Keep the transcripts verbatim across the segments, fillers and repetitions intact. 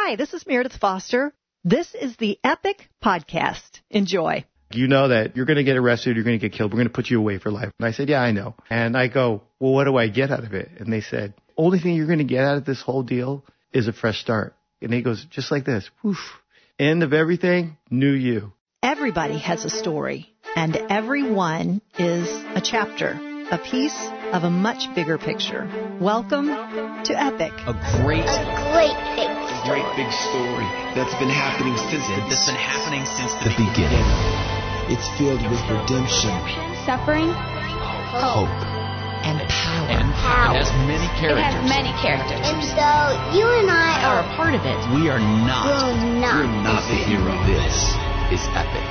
Hi, this is Meredith Foster. This is the Epic Podcast. Enjoy. You know that you're going to get arrested, you're going to get killed, we're going to put you away for life. And I said, yeah, I know. And I go, well, what do I get out of it? And they said, only thing you're going to get out of this whole deal is a fresh start. And he goes, just like this. Woof. End of everything, new you. Everybody has a story, and everyone is a chapter, a piece of a much bigger picture. Welcome to Epic. A great, A great big story. Great big story that's been happening since that's been happening since the, the beginning. beginning. It's filled with redemption, Suffering, hope, and power. And power. It has many characters. It has many characters. And so you and I are are a part of it. We are not. will not. We're not the hero. This is Epic.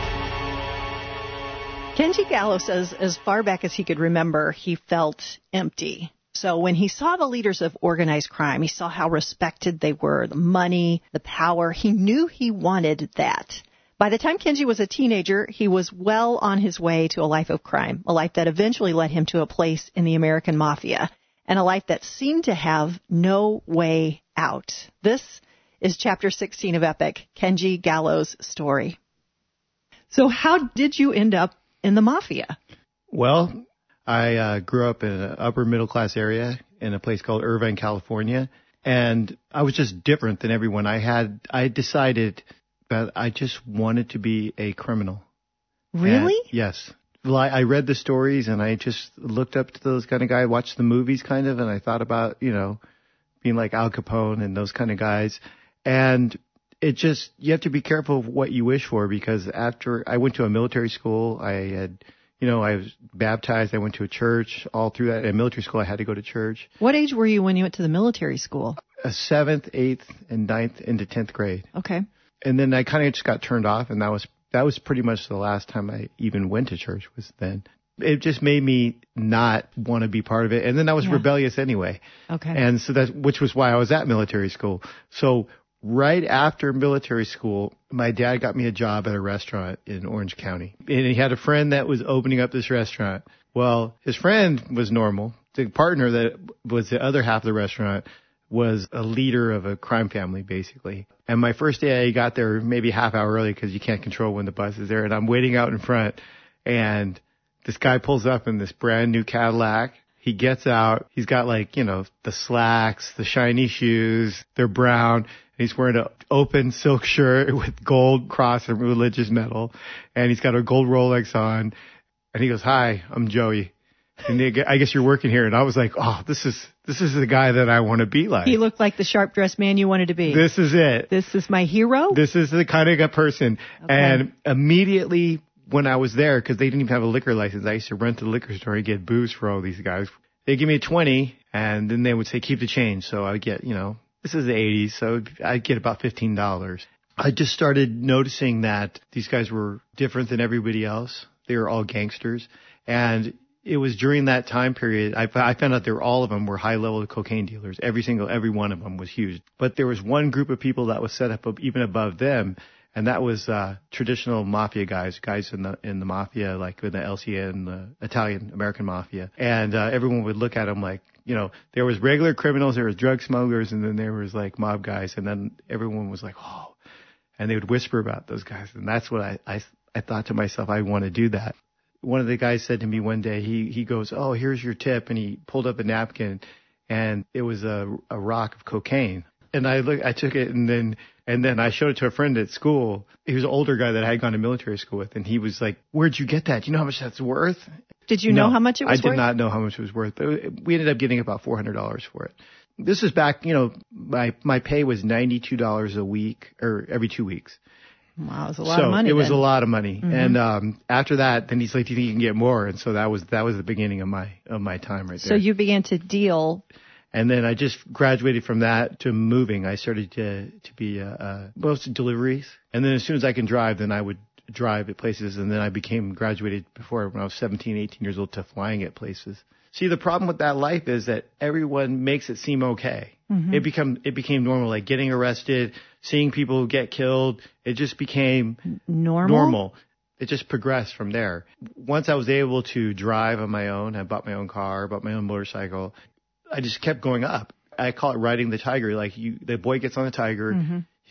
Kenji Gallo says as far back as he could remember, he felt empty. So when he saw the leaders of organized crime, he saw how respected they were, the money, the power. He knew he wanted that. By the time Kenji was a teenager, he was well on his way to a life of crime, a life that eventually led him to a place in the American Mafia, and a life that seemed to have no way out. This is Chapter sixteen of Epic, Kenji Gallo's story. So how did you end up in the Mafia? Well, I uh, grew up in an upper middle class area in a place called Irvine, California, and I was just different than everyone. I had I decided that I just wanted to be a criminal. Really? And, yes. Well, I, I read the stories and I just looked up to those kind of guys, watched the movies kind of, and I thought about, you know, being like Al Capone and those kind of guys. And it just, you have to be careful of what you wish for, because after I went to a military school, I had, you know, I was baptized. I went to a church all through that. In military school, I had to go to church. What age were you when you went to the military school? A seventh, eighth, and ninth into tenth grade. Okay. And then I kind of just got turned off, and that was that was pretty much the last time I even went to church was then. It just made me not want to be part of it. And then I was Yeah. rebellious anyway. Okay. And so that, which was why I was at military school. So right after military school, my dad got me a job at a restaurant in Orange County. And he had a friend that was opening up this restaurant. Well, his friend was normal. The partner that was the other half of the restaurant was a leader of a crime family, basically. And my first day, I got there maybe a half hour early because you can't control when the bus is there. And I'm waiting out in front, and this guy pulls up in this brand new Cadillac. He gets out. He's got like, you know, the slacks, the shiny shoes. They're brown. He's wearing an open silk shirt with gold cross and religious medal. And he's got a gold Rolex on. And he goes, "Hi, I'm Joey. And they, I guess you're working here." And I was like, oh, this is, this is the guy that I want to be like. He looked like the sharp-dressed man you wanted to be. This is it. This is my hero? This is the kind of person. Okay. And immediately when I was there, because they didn't even have a liquor license, I used to rent to the liquor store and get booze for all these guys. They give me a twenty, and then they would say, keep the change. So I would get, you know, this is the eighties, so I'd get about fifteen dollars. I just started noticing that these guys were different than everybody else. They were all gangsters. And it was during that time period, I, I found out they were, all of them were high-level cocaine dealers. Every single, every one of them was huge. But there was one group of people that was set up even above them, and that was uh traditional mafia guys, guys in the in the mafia, like in the L C A and the Italian American mafia. And uh, everyone would look at them like, you know, there was regular criminals, there was drug smugglers, and then there was like mob guys, and then everyone was like, oh, and they would whisper about those guys. And that's what I I, I thought to myself, I want to do that. One of the guys said to me one day, he, he goes, "Oh, here's your tip." And he pulled up a napkin, and it was a, a rock of cocaine. And I look, I took it, and then, and then I showed it to a friend at school. He was an older guy that I had gone to military school with. And he was like, "Where'd you get that? Do you know how much that's worth?" Did you no, know how much it was I worth? did not know how much it was worth, but we ended up getting about four hundred dollars for it. This is back, you know, my, my pay was ninety-two dollars a week, or every two weeks. Wow, it was a lot so of money. it was then. a lot of money. Mm-hmm. And um after that, then he's like, "Do you think you can get more?" And so that was that was the beginning of my of my time right there. So you began to deal. And then I just graduated from that to moving. I started to to be uh, uh most deliveries. And then as soon as I can drive, then I would drive at places. And then I became graduated before when I was seventeen, eighteen years old to flying at places. See, the problem with that life is that everyone makes it seem okay. Mm-hmm. It become it became normal, like getting arrested, seeing people get killed. It just became normal. Normal. It just progressed from there. Once I was able to drive on my own, I bought my own car, bought my own motorcycle. I just kept going up. I call it riding the tiger. Like you, the boy gets on the tiger, mm-hmm. he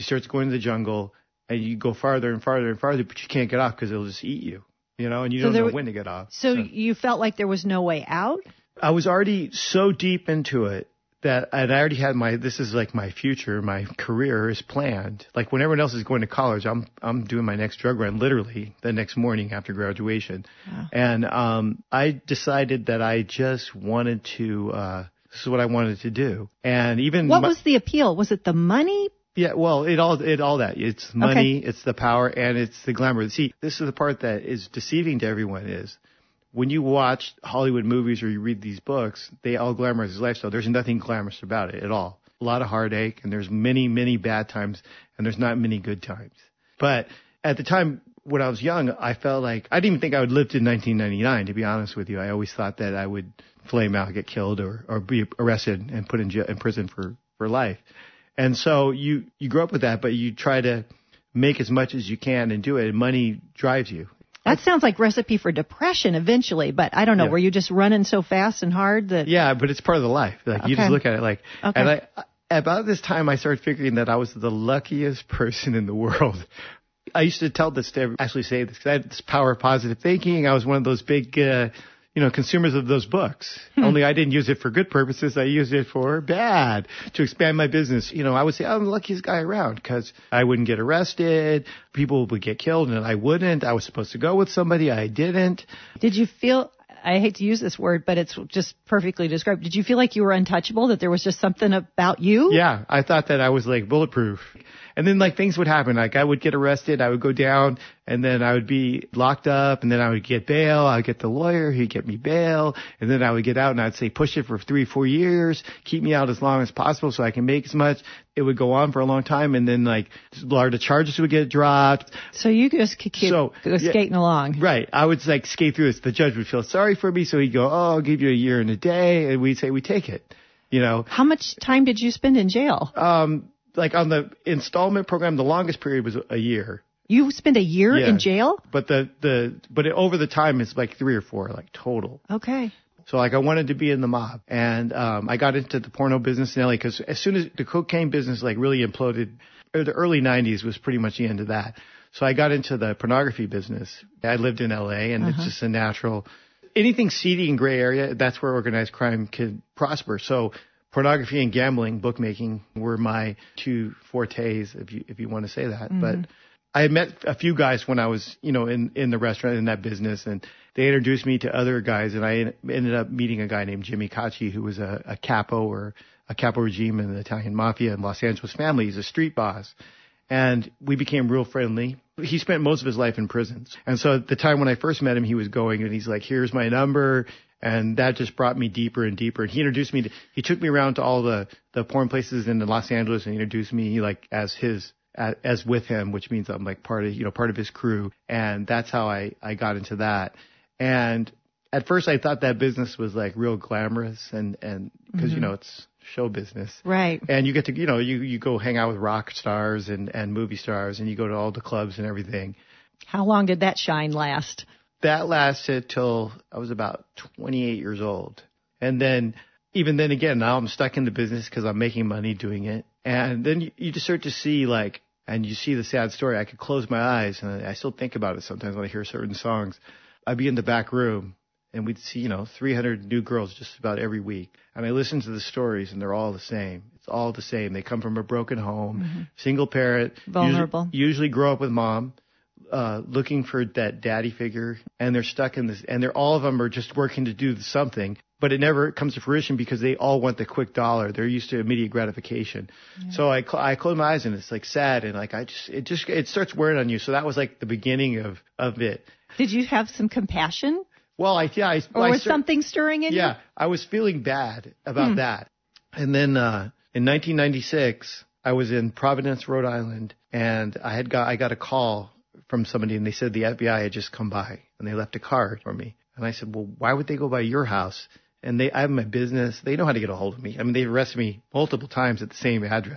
you start going to the jungle, and you go farther and farther and farther, but you can't get off because it'll just eat you, you know, and you So don't there know w- when to get off. So you felt like there was no way out? I was already so deep into it that and I already had my, this is like my future, my career is planned. Like when everyone else is going to college, I'm, I'm doing my next drug run literally the next morning after graduation. Wow. And, um, I decided that I just wanted to, uh, this is what I wanted to do. And even What my, was the appeal? Was it the money? yeah, well, it all, it all that. It's money, Okay. it's the power, and it's the glamour. See, this is the part that is deceiving to everyone is, when you watch Hollywood movies or you read these books, they all glamorize his lifestyle. There's nothing glamorous about it at all. A lot of heartache, and there's many, many bad times, and there's not many good times. But at the time, when I was young, I felt like, I didn't even think I would live to nineteen ninety-nine, to be honest with you. I always thought that I would flame out, get killed, or, or be arrested and put in, jail, in prison for, for life. And so you, you grow up with that, but you try to make as much as you can and do it, and money drives you. That sounds like recipe for depression eventually, but I don't know. Yeah. Were you just running so fast and hard that? Yeah, but it's part of the life. Like you Okay. just look at it like, Okay. and I, about this time I started figuring that I was the luckiest person in the world. I used to tell this to every, actually say this because I had this power of positive thinking. I was one of those big, uh, you know, consumers of those books. Hmm. Only I didn't use it for good purposes. I used it for bad, to expand my business. You know, I would say I'm the luckiest guy around because I wouldn't get arrested. People would get killed and I wouldn't. I was supposed to go with somebody. I didn't. Did you feel, I hate to use this word, but it's just perfectly described. Did you feel like you were untouchable, that there was just something about you? Yeah, I thought that I was like bulletproof. And then like things would happen. Like I would get arrested, I would go down, and then I would be locked up, and then I would get bail. I would get the lawyer, he'd get me bail, and then I would get out and I'd say push it for three, four years, keep me out as long as possible so I can make as much. It would go on for a long time, and then like a lot of the charges would get dropped. So you just could keep So, go yeah. skating along. Right. I would like skate through this. The judge would feel sorry for me, so he'd go, oh, I'll give you a year and a day, and we'd say we take it. You know, How much time did you spend in jail? um, like on the installment program, the longest period was a year. You spent a year Yeah. in jail? But the, the, but it, over the time, it's like three or four, like total. Okay. So like I wanted to be in the mob, and, um, I got into the porno business in L A because as soon as the cocaine business like really imploded, or the early nineties was pretty much the end of that. So I got into the pornography business. I lived in L A, and Uh-huh. it's just a natural, anything seedy and gray area, that's where organized crime can prosper. So pornography and gambling, bookmaking were my two fortes, if you, if you want to say that. Mm-hmm. But I had met a few guys when I was, you know, in, in the restaurant, in that business, and they introduced me to other guys, and I ended up meeting a guy named Jimmy Cacci, who was a, a capo or a capo regime in the Italian mafia in Los Angeles family. He's a street boss. And we became real friendly. He spent most of his life in prisons. And so at the time when I first met him, he was going, and he's like, here's my number. And that just brought me deeper and deeper. And he introduced me to, he took me around to all the, the porn places in Los Angeles and introduced me like as his, as, as with him, which means I'm like part of, you know, part of his crew. And that's how I, I got into that. And at first I thought that business was like real glamorous and, and because, Mm-hmm. you know, it's show business. Right. And you get to, you know, you, you go hang out with rock stars and, and movie stars, and you go to all the clubs and everything. How long did that shine last? That lasted till I was about twenty-eight years old. And then, even then again, now I'm stuck in the business because I'm making money doing it. And then you, you just start to see like, and you see the sad story. I could close my eyes, and I still think about it sometimes when I hear certain songs. I'd be in the back room, and we'd see, you know, three hundred new girls just about every week. And I listen to the stories, and they're all the same. It's all the same. They come from a broken home, mm-hmm. single parent, vulnerable. Usually, usually grow up with mom, uh, looking for that daddy figure, and they're stuck in this. And they're all of them are just working to do something, but it never comes to fruition because they all want the quick dollar. They're used to immediate gratification. Yeah. So I cl- I close my eyes, and it's like sad, and like I just it just it starts wearing on you. So that was like the beginning of of it. Did you have some compassion? Well, I, yeah, I, or I was start, something stirring in yeah, you? Yeah, I was feeling bad about hmm. that. And then, uh, in nineteen ninety-six, I was in Providence, Rhode Island, and I had got, I got a call from somebody, and they said the F B I had just come by, and they left a card for me. And I said, well, why would they go by your house? And they, I have my business. They know how to get a hold of me. I mean, they arrested me multiple times at the same address.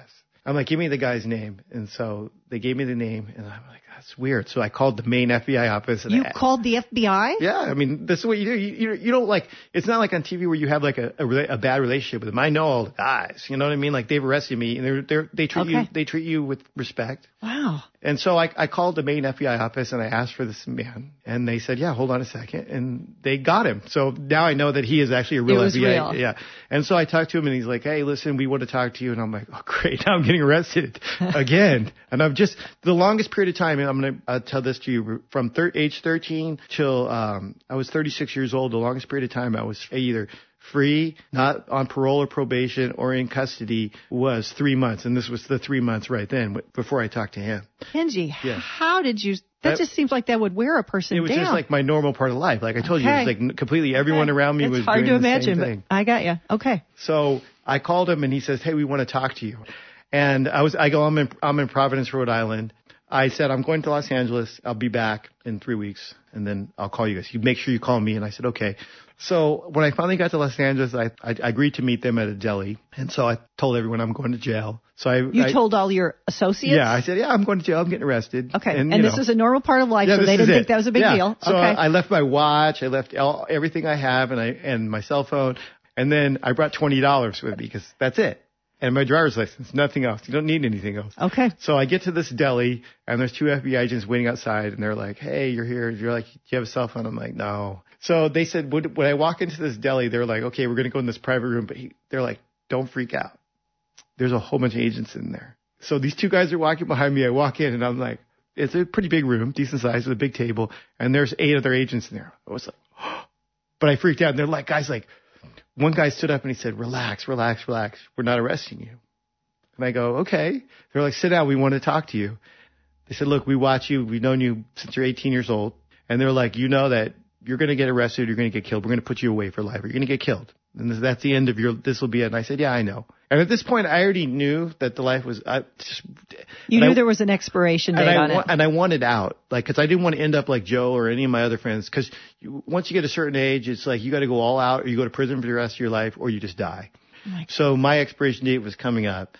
I'm like, give me the guy's name. And so they gave me the name, and I'm like, that's weird. So I called the main F B I office. And You I, called the F B I? Yeah, I mean, this is what you do. You, you, you don't like, it's not like on T V where you have like a, a, rela- a bad relationship with them. I know all the guys, you know what I mean? Like they've arrested me, and they're, they're, they treat you, Okay. they treat you with respect. Wow. And so I, I called the main F B I office and I asked for this man, and they said, yeah, hold on a second. And they got him. So now I know that he is actually a real It was F B I. real. Yeah. And so I talked to him, and he's like, hey, listen, we want to talk to you. And I'm like, oh, great. Now I'm getting arrested again. And I'm just, the longest period of time, and I'm going to uh, tell this to you, from thir- age thirteen till um, I was thirty-six years old, the longest period of time I was either free, not on parole or probation, or in custody was three months. And this was the three months right then before I talked to him. Kenji, Yeah. how did you, that, That- just seems like that would wear a person It was down. just like my normal part of life. Like I told you, it Okay. was like completely everyone Okay. around me it's was hard doing to the imagine, same thing. but I got you. Okay. So I called him, and he says, hey, we want to talk to you. And I was, I go, I'm in, I'm in Providence, Rhode Island. I said, I'm going to Los Angeles. I'll be back in three weeks, and then I'll call you guys. You make sure you call me. And I said, okay. So when I finally got to Los Angeles, I, I, I agreed to meet them at a deli. And so I told everyone I'm going to jail. So I, You I, told all your associates? yeah, I said, yeah, I'm going to jail. I'm getting arrested. Okay. And, And, you this know. is a normal part of life, Yeah, so this they is didn't it. think that was a big Yeah. deal. So Okay. I, I left my watch, I left all, everything I have, and I and my cell phone, and then I brought twenty dollars with me because that's it, and my driver's license, nothing else. You don't need anything else. okay. So I get to this deli, and there's two F B I agents waiting outside, and they're like, "Hey, you're here." You're like, "Do you have a cell phone?" I'm like, "No." So they said, when, when I walk into this deli, they're like, "Okay, we're going to go in this private room," but he, they're like, "Don't freak out. There's a whole bunch of agents in there." So these two guys are walking behind me. I walk in, and I'm like, it's a pretty big room, decent size, with a big table, and there's eight other agents in there. I was like, oh. But I freaked out. And they're like, guys, like, one guy stood up and he said, relax, relax, relax. We're not arresting you. And I go, okay. They're like, sit down. We want to talk to you. They said, look, we watch you. We've known you since you're eighteen years old. And they're like, you know that you're going to get arrested. You're going to get killed. We're going to put you away for life. You're going to get killed. And this, that's the end of your, this will be it. And I said, yeah, I know. And at this point, I already knew that the life was, I just, You and knew I- there was an expiration date and I, on wa- it. and I wanted out, like, cause I didn't want to end up like Joe or any of my other friends. Cause you, once you get a certain age, it's like you got to go all out, or you go to prison for the rest of your life, or you just die. Oh my- So my expiration date was coming up.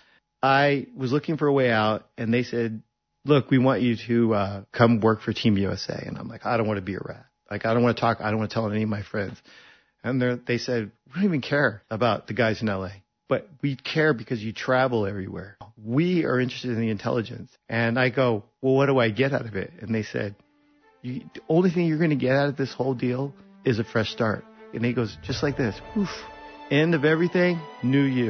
I was looking for a way out, and they said, look, we want you to uh, come work for Team U S A. And I'm like, I don't want to be a rat. Like, I don't want to talk. I don't want to tell any of my friends. And they're- they said, we don't even care about the guys in L A, but we care because you travel everywhere. We are interested in the intelligence. And I go, well, what do I get out of it? And they said, you, the only thing you're going to get out of this whole deal is a fresh start. And he goes, just like this. Oof. End of everything, new you.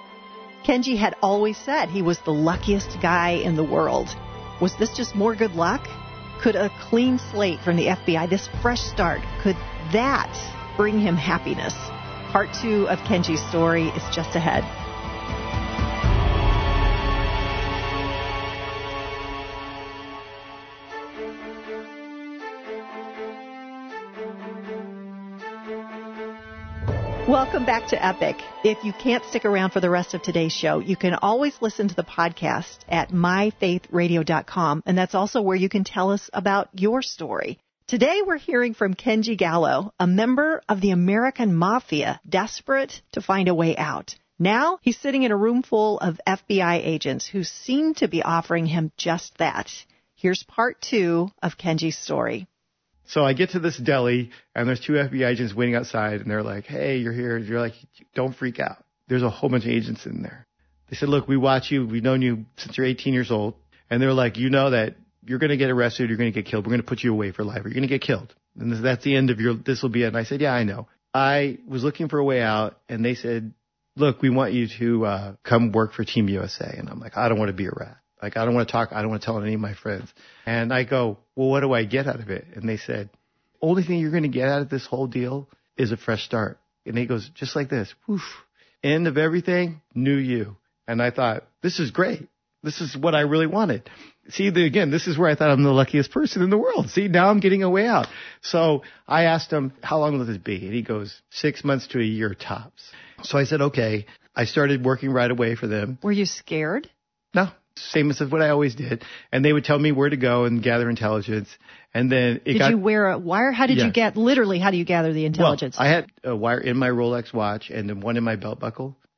Kenji had always said he was the luckiest guy in the world. Was this just more good luck? Could a clean slate from the F B I, this fresh start, could that bring him happiness? Part two of Kenji's story is just ahead. Welcome back to Epic. If you can't stick around for the rest of today's show, you can always listen to the podcast at my faith radio dot com, and that's also where you can tell us about your story. Today we're hearing from Kenji Gallo, a member of the American Mafia, desperate to find a way out. Now he's sitting in a room full of F B I agents who seem to be offering him just that. Here's part two of Kenji's story. So I get to this deli, and there's two F B I agents waiting outside, and they're like, hey, you're here. You're like, don't freak out. There's a whole bunch of agents in there. They said, look, we watch you. We've known you since you're eighteen years old. And they're like, you know that you're going to get arrested. You're going to get killed. We're going to put you away for life. You're going to get killed. And this, that's the end of your, this will be it. And I said, yeah, I know. I was looking for a way out, and they said, look, we want you to uh, come work for Team U S A. And I'm like, I don't want to be a rat. Like, I don't want to talk. I don't want to tell any of my friends. And I go, well, what do I get out of it? And they said, only thing you're going to get out of this whole deal is a fresh start. And he goes, just like this. Woof. End of everything, new you. And I thought, this is great. This is what I really wanted. See, the, again, this is where I thought I'm the luckiest person in the world. See, now I'm getting a way out. So I asked him, how long will this be? And he goes, six months to a year tops. So I said, okay. I started working right away for them. Were you scared? No, same as what I always did. And they would tell me where to go and gather intelligence. And then it Did got, you wear a wire? How did Yeah. you get, literally, how do you gather the intelligence? Well, I had a wire in my Rolex watch and then one in my belt buckle.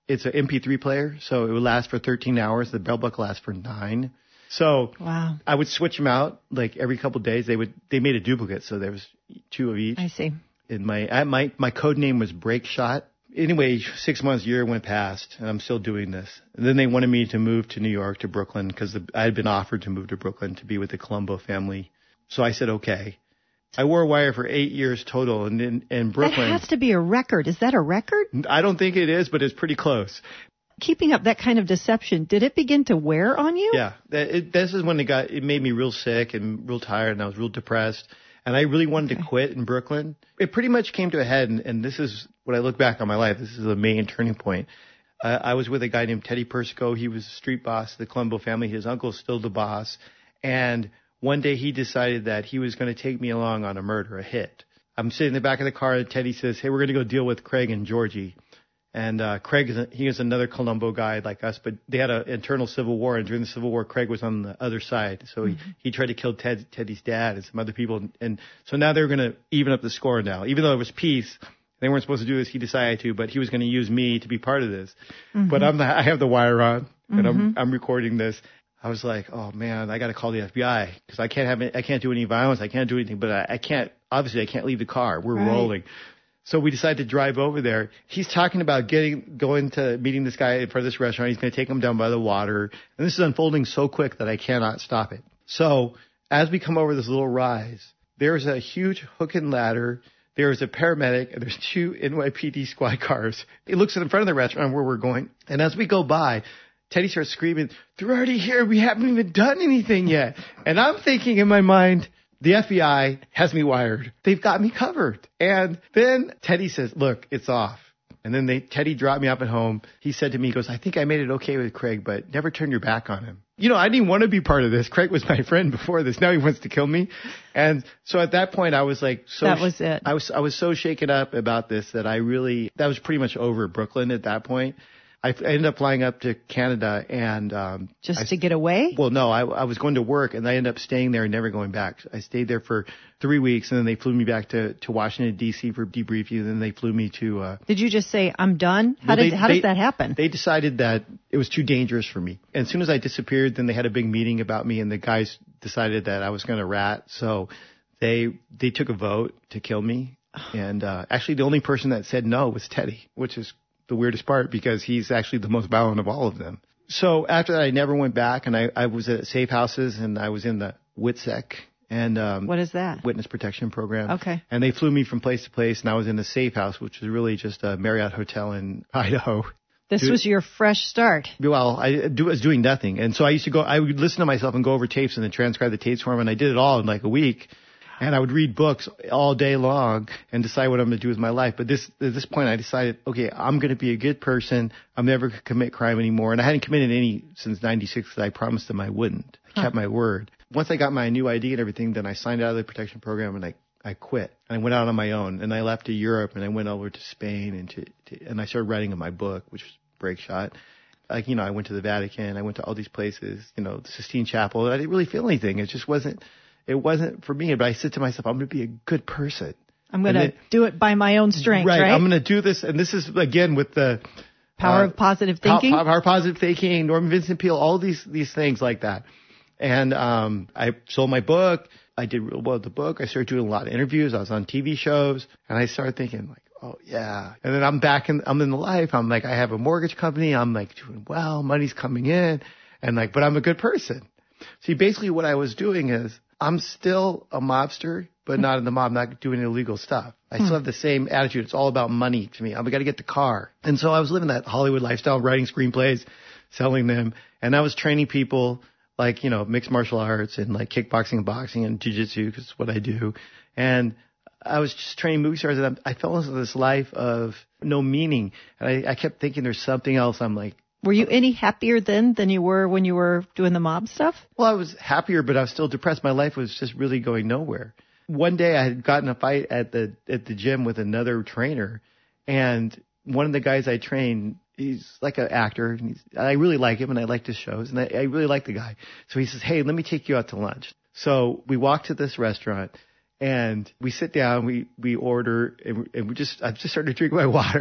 It's an M P three player, so it would last for thirteen hours. The belt buckle lasts for nine. So wow. I would switch them out like every couple of days. They would they made a duplicate, so there was two of each. I see. And my I, my my code name was Break Shot. Anyway, six months, year went past, and I'm still doing this. And then they wanted me to move to New York, to Brooklyn, because I had been offered to move to Brooklyn to be with the Colombo family. So I said, okay. I wore a wire for eight years total, and in, in Brooklyn. That has to be a record. Is that a record? I don't think it is, but it's pretty close. Keeping up that kind of deception, did it begin to wear on you? Yeah, it, this is when it got. It made me real sick and real tired, and I was real depressed. And I really wanted okay. to quit in Brooklyn. It pretty much came to a head, and, and this is when I look back on my life. This is the main turning point. Uh, I was with a guy named Teddy Persico. He was the street boss of the Colombo family. His uncle's still the boss. And one day he decided that he was going to take me along on a murder, a hit. I'm sitting in the back of the car, and Teddy says, hey, we're going to go deal with Craig and Georgie. And uh, Craig, is a, he was another Colombo guy like us, but they had an internal civil war. And during the civil war, Craig was on the other side. So mm-hmm. he, he tried to kill Ted, Teddy's dad and some other people. And so now they were going to even up the score now. Even though it was peace, they weren't supposed to do this. He decided to, but he was going to use me to be part of this. Mm-hmm. But I'm the, I have the wire on, and mm-hmm. I'm I'm recording this. I was like, oh man, I got to call the F B I because I can't have it, I can't do any violence. I can't do anything, but I, I can't. Obviously, I can't leave the car. We're right. rolling. So we decided to drive over there. He's talking about getting, going to meeting this guy in front of this restaurant. He's going to take him down by the water. And this is unfolding so quick that I cannot stop it. So as we come over this little rise, there's a huge hook and ladder. There's a paramedic and there's two N Y P D squad cars. He looks in front of the restaurant where we're going. And as we go by, Teddy starts screaming, they're already here. We haven't even done anything yet. And I'm thinking in my mind, the F B I has me wired. They've got me covered. And then Teddy says, look, it's off. And then they, Teddy dropped me off at home. He said to me, he goes, I think I made it okay with Craig, but never turn your back on him. You know, I didn't want to be part of this. Craig was my friend before this. Now he wants to kill me. And so at that point, I was like, so that was it. I was, I was so shaken up about this that I really, that was pretty much over Brooklyn at that point. I ended up flying up to Canada and um just I, to get away? Well, no, I, I was going to work and I ended up staying there and never going back. I stayed there for three weeks and then they flew me back to, to Washington, D C for debriefing and then they flew me to... Uh, did you just say, I'm done? How, well, did, they, how they, does that happen? They decided that it was too dangerous for me. And as soon as I disappeared, then they had a big meeting about me and the guys decided that I was going to rat. So they they took a vote to kill me. And uh, actually the only person that said no was Teddy, which is the weirdest part because he's actually the most violent of all of them. So after that, I never went back and I, I was at safe houses and I was in the WITSEC and, um, what is that? Witness Protection Program. Okay. And they flew me from place to place and I was in the safe house, which was really just a Marriott hotel in Idaho. This was your fresh start. Well, I do, was doing nothing. And so I used to go, I would listen to myself and go over tapes and then transcribe the tapes for them. And I did it all in like a week. And I would read books all day long and decide what I'm going to do with my life. But this, at this point, I decided, okay, I'm going to be a good person. I'm never going to commit crime anymore. And I hadn't committed any since ninety-six because I promised them I wouldn't. I huh. kept my word. Once I got my new I D and everything, then I signed out of the protection program and I, I quit. And I went out on my own. And I left to Europe and I went over to Spain and to, to and I started writing in my book, which was Break Shot. Like, you know, I went to the Vatican. I went to all these places, you know, the Sistine Chapel. I didn't really feel anything. It just wasn't. It wasn't for me, but I said to myself, I'm going to be a good person. I'm going to do it by my own strength, right? right? I'm going to do this. And this is, again, with the power uh, of positive thinking. Power of positive thinking, Norman Vincent Peale, all these these things like that. And um, I sold my book. I did real well with the book. I started doing a lot of interviews. I was on T V shows. And I started thinking, like, oh, yeah. And then I'm back in, I'm in the life. I'm like, I have a mortgage company. I'm like doing well. Money's coming in. And like, but I'm a good person. See, basically what I was doing is, I'm still a mobster, but not in the mob, not doing illegal stuff. I still have the same attitude. It's all about money to me. I've got to get the car. And so I was living that Hollywood lifestyle, writing screenplays, selling them. And I was training people like, you know, mixed martial arts and like kickboxing and boxing and jiu-jitsu because it's what I do. And I was just training movie stars and I fell into this life of no meaning. And I, I kept thinking there's something else. I'm like, were you any happier then than you were when you were doing the mob stuff? Well, I was happier, but I was still depressed. My life was just really going nowhere. One day I had gotten a fight at the at the gym with another trainer, and one of the guys I trained, he's like an actor. And he's, I really like him, and I liked his shows, and I, I really like the guy. So he says, hey, let me take you out to lunch. So we walk to this restaurant, and we sit down, we, we order, and we, and we just, I just started drinking my water.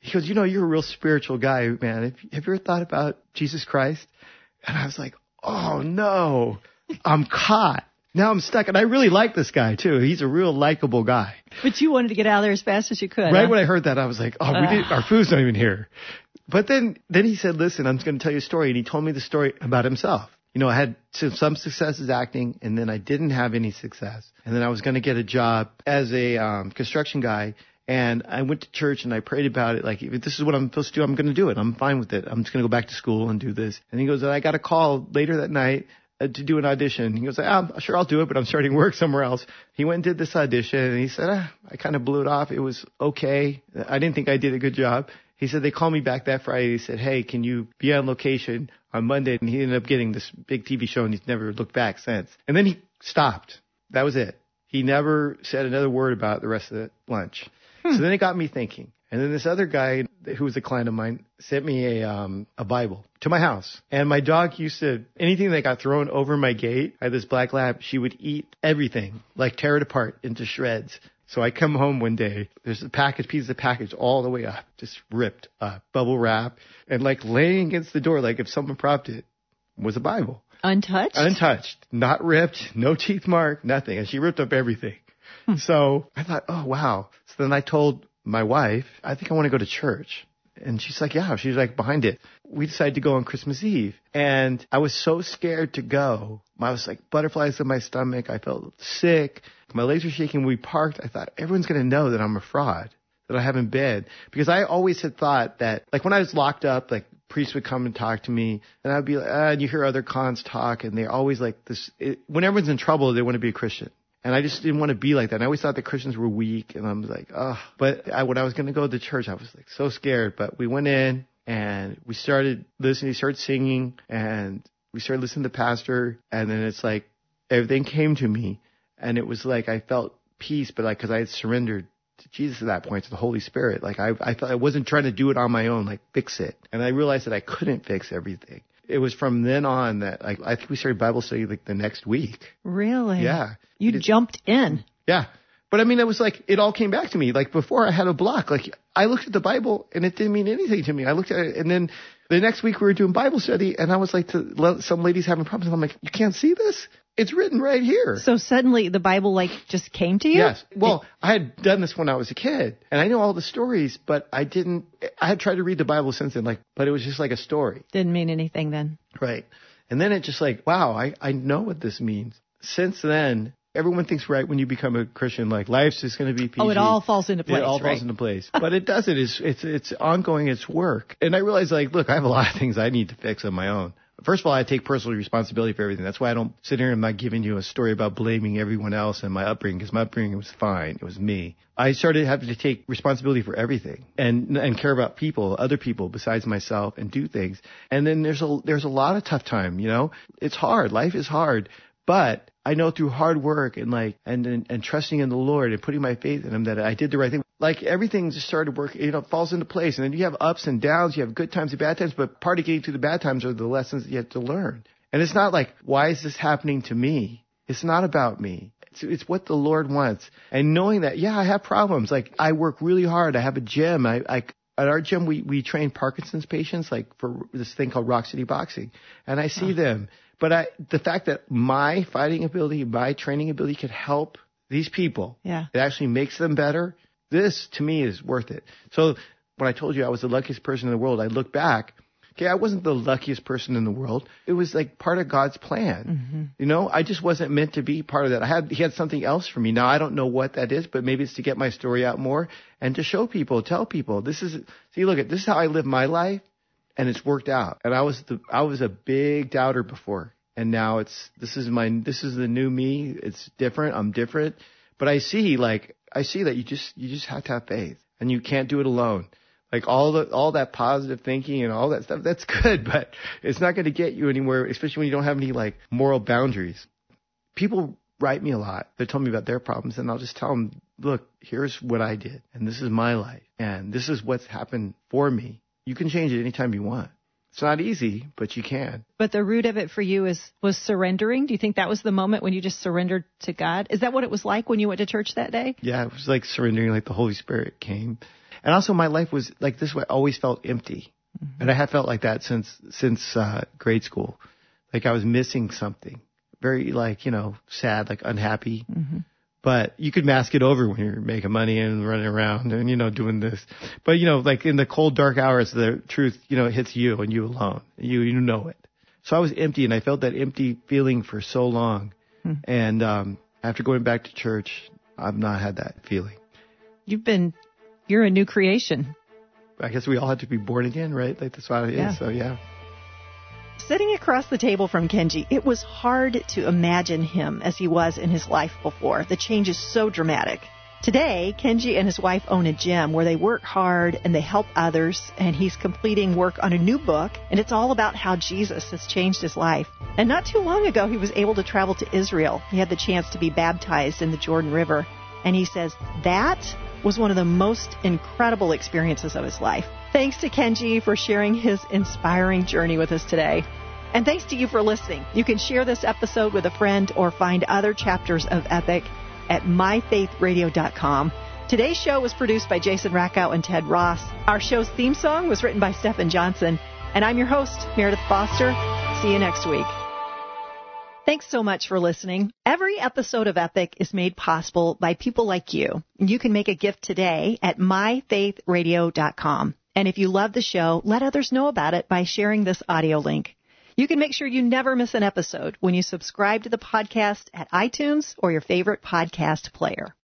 he goes, you know, you're a real spiritual guy, man. Have, have you ever thought about Jesus Christ? And I was like, oh no, I'm caught. Now I'm stuck. And I really like this guy too. He's a real likable guy. But you wanted to get out of there as fast as you could. Right huh? when I heard that, I was like, oh, we did, our food's not even here. But then, then he said, listen, I'm just going to tell you a story. And he told me the story about himself. You know, I had some successes acting, and then I didn't have any success. And then I was going to get a job as a um, construction guy. And I went to church and I prayed about it. Like, if this is what I'm supposed to do, I'm going to do it. I'm fine with it. I'm just going to go back to school and do this. And he goes, I got a call later that night uh, to do an audition. He goes, ah, sure, I'll do it, but I'm starting work somewhere else. He went and did this audition, and he said, ah, I kind of blew it off. It was okay. I didn't think I did a good job. He said, they called me back that Friday. He said, hey, can you be on location on Monday? And he ended up getting this big T V show, and he's never looked back since. And then he stopped. That was it. He never said another word about the rest of the lunch. So then it got me thinking. And then this other guy who was a client of mine sent me a um a Bible to my house. And my dog used to, anything that got thrown over my gate, I had this black lab, she would eat everything, like tear it apart into shreds. So I come home one day, there's a package, piece of package all the way up, just ripped up, bubble wrap, and like laying against the door, like if someone propped it, was a Bible. Untouched? Untouched. Not ripped, no teeth mark, nothing. And she ripped up everything. Hmm. So I thought, oh, wow. So then I told my wife, I think I want to go to church. And she's like, yeah, she's like behind it. We decided to go on Christmas Eve. And I was so scared to go. I was like butterflies in my stomach. I felt sick. My legs were shaking. We parked. I thought everyone's going to know that I'm a fraud, that I haven't been. Because I always had thought that, like when I was locked up, like priests would come and talk to me. And I'd be like, ah, and you hear other cons talk. And they're always like this. It, when everyone's in trouble, they want to be a Christian. And I just didn't want to be like that. And I always thought that Christians were weak. And I was like, oh. But I, when I was going to go to church, I was like so scared. But we went in and we started listening. We started singing and we started listening to the pastor. And then it's like everything came to me. And it was like I felt peace, but like because I had surrendered to Jesus at that point, to the Holy Spirit. Like I, I thought I wasn't trying to do it on my own, like fix it. And I realized that I couldn't fix everything. It was from then on that, like, I think we started Bible study like the next week. Really? Yeah. You it, jumped in. Yeah. But I mean, it was like, it all came back to me. Like before I had a block, like I looked at the Bible and it didn't mean anything to me. I looked at it and then the next week we were doing Bible study and I was like, to some ladies having problems. I'm like, you can't see this? It's written right here. So suddenly the Bible like just came to you? Yes. Well, I had done this when I was a kid and I knew all the stories, but I didn't, I had tried to read the Bible since then, like, but it was just like a story. Didn't mean anything then. Right. And then it just like, wow, I, I know what this means. Since then, everyone thinks right when you become a Christian, like life's just going to be P G. Oh, it all falls into place. It all right? falls into place. But it doesn't. It's, it's, it's ongoing. It's work. And I realized like, look, I have a lot of things I need to fix on my own. First of all, I take personal responsibility for everything. That's why I don't sit here and I'm not giving you a story about blaming everyone else and my upbringing, because my upbringing was fine. It was me. I started having to take responsibility for everything and and care about people, other people besides myself, and do things. And then there's a there's a lot of tough time, you know. It's hard. Life is hard. But I know through hard work and like and, and and trusting in the Lord and putting my faith in Him that I did the right thing. Like everything just started working, you know, falls into place. And then you have ups and downs, you have good times and bad times, but part of getting through the bad times are the lessons that you have to learn. And it's not like, why is this happening to me? It's not about me. It's, it's what the Lord wants. And knowing that, yeah, I have problems. Like I work really hard. I have a gym. I, I at our gym, we, we train Parkinson's patients, like for this thing called Rock City Boxing. And I see oh. them. But I, the fact that my fighting ability, my training ability could help these people, yeah. it actually makes them better. This, to me, is worth it. So when I told you I was the luckiest person in the world, I look back. Okay, I wasn't the luckiest person in the world. It was like part of God's plan. Mm-hmm. You know, I just wasn't meant to be part of that. I had, He had something else for me. Now, I don't know what that is, but maybe it's to get my story out more and to show people, tell people, this is, see, look at, this is how I live my life, and it's worked out. And I was the, I was a big doubter before. And now it's, this is my, this is the new me. It's different. I'm different. But I see, like, I see that you just, you just have to have faith, and you can't do it alone. Like all the, all that positive thinking and all that stuff, that's good, but it's not going to get you anywhere, especially when you don't have any like moral boundaries. People write me a lot. They tell me about their problems, and I'll just tell them, look, here's what I did, and this is my life, and this is what's happened for me. You can change it anytime you want. It's not easy, but you can. But the root of it for you is was surrendering. Do you think that was the moment when you just surrendered to God? Is that what it was like when you went to church that day? Yeah, it was like surrendering, like the Holy Spirit came. And also my life was like this way, always felt empty. Mm-hmm. And I had felt like that since, since, uh, grade school. Like I was missing something. Very like, you know, sad, like unhappy. Mm-hmm. But you could mask it over when you're making money and running around and, you know, doing this. But, you know, like in the cold, dark hours, the truth, you know, hits you and you alone. You, you know it. So I was empty, and I felt that empty feeling for so long. Hmm. And um, after going back to church, I've not had that feeling. You've been, you're a new creation. I guess we all had to be born again, right? Like that's what it yeah. is. So, yeah. Sitting across the table from Kenji, it was hard to imagine him as he was in his life before. The change is so dramatic. Today, Kenji and his wife own a gym where they work hard and they help others, and he's completing work on a new book, and it's all about how Jesus has changed his life. And not too long ago, he was able to travel to Israel. He had the chance to be baptized in the Jordan River, and he says that was one of the most incredible experiences of his life. Thanks to Kenji for sharing his inspiring journey with us today. And thanks to you for listening. You can share this episode with a friend or find other chapters of Epic at my faith radio dot com. Today's show was produced by Jason Rackow and Ted Ross. Our show's theme song was written by Stephen Johnson. And I'm your host, Meredith Foster. See you next week. Thanks so much for listening. Every episode of Epic is made possible by people like you. You can make a gift today at my faith radio dot com. And if you love the show, let others know about it by sharing this audio link. You can make sure you never miss an episode when you subscribe to the podcast at iTunes or your favorite podcast player.